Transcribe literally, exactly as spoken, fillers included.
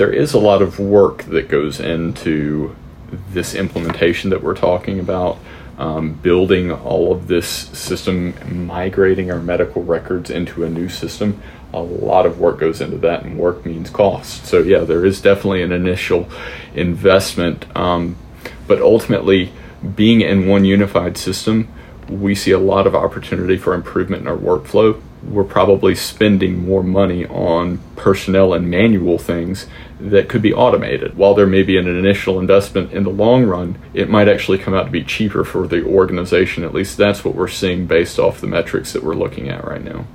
There is a lot of work that goes into this implementation that we're talking about, um, building all of this system, migrating our medical records into a new system. A lot of work goes into that, and work means cost. So yeah, there is definitely an initial investment, um, but ultimately, being in one unified system, we see a lot of opportunity for improvement in our workflow. We're probably spending more money on personnel and manual things that could be automated. While there may be an initial investment, in the long run, it might actually come out to be cheaper for the organization. At least that's what we're seeing based off the metrics that we're looking at right now.